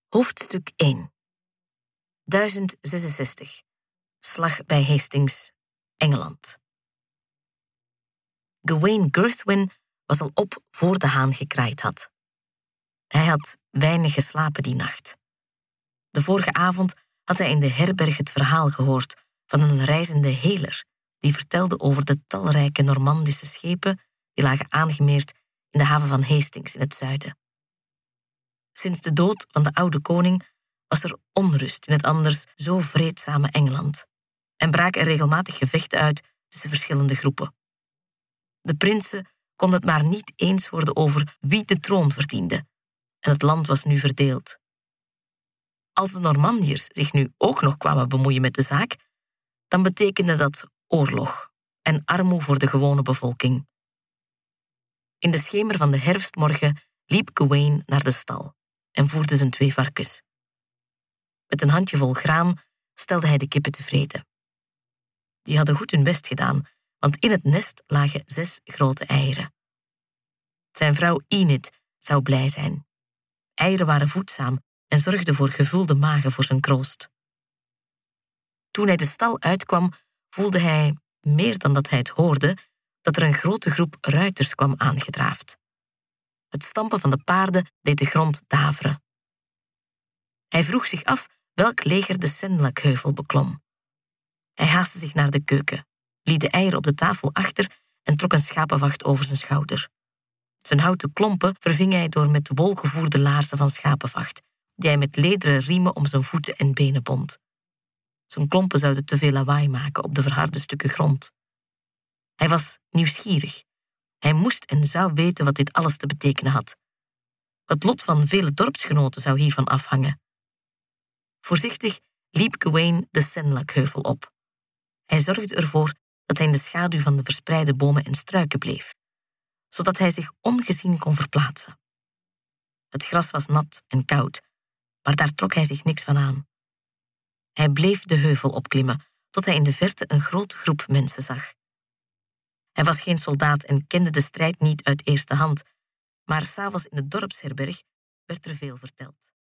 Hoofdstuk 1. 1066. Slag bij Hastings, Engeland. Gawain Gurthwin was al op voor de haan gekraaid had. Hij had weinig geslapen die nacht. De vorige avond had hij in de herberg het verhaal gehoord van een reizende heler die vertelde over de talrijke Normandische schepen die lagen aangemeerd in de haven van Hastings in het zuiden. Sinds de dood van de oude koning was er onrust in het anders zo vreedzame Engeland en braken er regelmatig gevechten uit tussen verschillende groepen. De prinsen konden het maar niet eens worden over wie de troon verdiende en het land was nu verdeeld. Als de Normandiërs zich nu ook nog kwamen bemoeien met de zaak, dan betekende dat oorlog en armoede voor de gewone bevolking. In de schemer van de herfstmorgen liep Gawain naar de stal en voerde zijn 2 varkens. Met een handjevol graan stelde hij de kippen tevreden. Die hadden goed hun best gedaan, want in het nest lagen 6 grote eieren. Zijn vrouw Enid zou blij zijn. Eieren waren voedzaam en zorgden voor gevulde magen voor zijn kroost. Toen hij de stal uitkwam, voelde hij, meer dan dat hij het hoorde, dat er een grote groep ruiters kwam aangedraafd. Het stampen van de paarden deed de grond daveren. Hij vroeg zich af welk leger de Senlac-heuvel beklom. Hij haastte zich naar de keuken, liet de eieren op de tafel achter en trok een schapenvacht over zijn schouder. Zijn houten klompen verving hij door met wol gevoerde laarzen van schapenvacht, die hij met lederen riemen om zijn voeten en benen bond. Zijn klompen zouden te veel lawaai maken op de verharde stukken grond. Hij was nieuwsgierig. Hij moest en zou weten wat dit alles te betekenen had. Het lot van vele dorpsgenoten zou hiervan afhangen. Voorzichtig liep Gawain de Senlac-heuvel op. Hij zorgde ervoor dat hij in de schaduw van de verspreide bomen en struiken bleef, zodat hij zich ongezien kon verplaatsen. Het gras was nat en koud, maar daar trok hij zich niks van aan. Hij bleef de heuvel opklimmen, tot hij in de verte een grote groep mensen zag. Hij was geen soldaat en kende de strijd niet uit eerste hand, maar 's avonds in de dorpsherberg werd er veel verteld.